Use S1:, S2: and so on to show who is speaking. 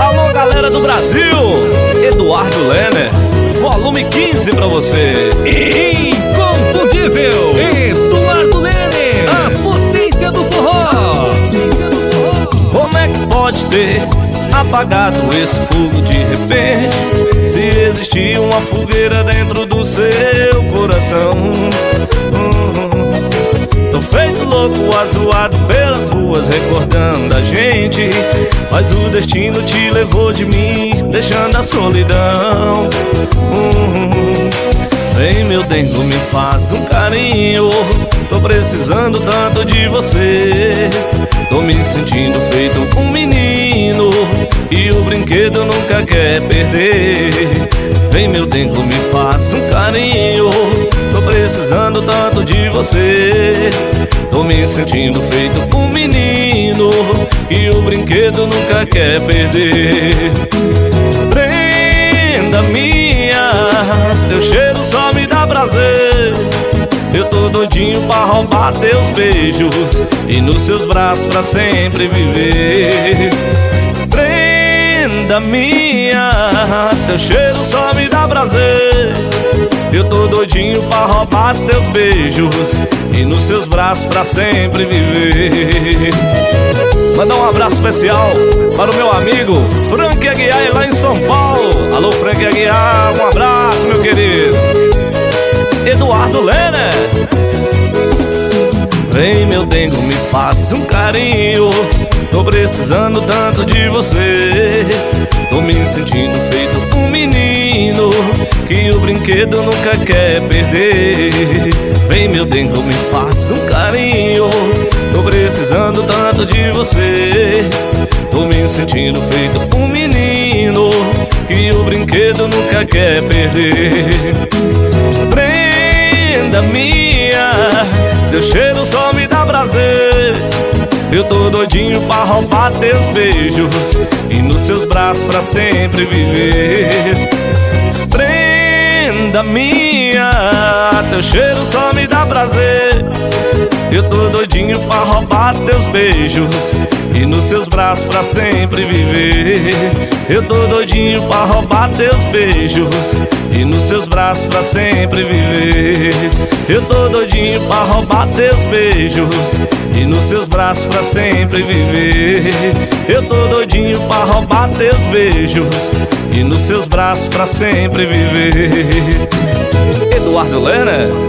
S1: Alô, galera do Brasil, Eduardo Lenner, volume 15 pra você.
S2: Inconfundível, Eduardo Lenner, a potência do forró.
S1: Como é que pode ter apagado esse fogo de repente, se existia uma fogueira dentro do seu coração? Tô feito louco, azoado pelas ruas, recordando a gente, mas o destino te levou de mim, deixando a solidão. Vem, meu dengo, me faz um carinho, tô precisando tanto de você. Tô me sentindo feito um menino e o brinquedo nunca quer perder. Vem, meu dengo, me faz um carinho, tô precisando tanto de você. Tô me sentindo feito um menino e o brinquedo nunca quer perder. Prenda minha, teu cheiro só me dá prazer. Eu tô doidinho pra roubar teus beijos e nos seus braços pra sempre viver. Prenda minha, teu cheiro só me dá prazer. Eu tô doidinho pra roubar teus beijos e nos seus braços pra sempre viver. Mandar um abraço especial para o meu amigo Frank Aguiar, lá em São Paulo. Alô, Frank Aguiar, um abraço, meu querido. Eduardo Lenner. Vem, meu dengo, me faz um carinho, tô precisando tanto de você. Tô me sentindo feito um menino que o brinquedo nunca quer perder. Vem, meu dengo, me faz um carinho, tô precisando tanto de você. Tô me sentindo feito um menino que o brinquedo nunca quer perder. Prenda minha, teu cheiro só me dá prazer. Eu tô doidinho pra roubar teus beijos e nos seus braços pra sempre viver. Prenda minha, teu cheiro só me dá prazer. Eu tô doidinho pra roubar teus beijos e nos seus braços pra sempre viver. Eu tô doidinho pra roubar teus beijos e nos seus braços pra sempre viver. Eu tô doidinho pra roubar teus beijos e nos seus braços pra sempre viver. Eu tô doidinho pra roubar teus beijos e nos seus braços pra sempre viver. Eduardo Lenner.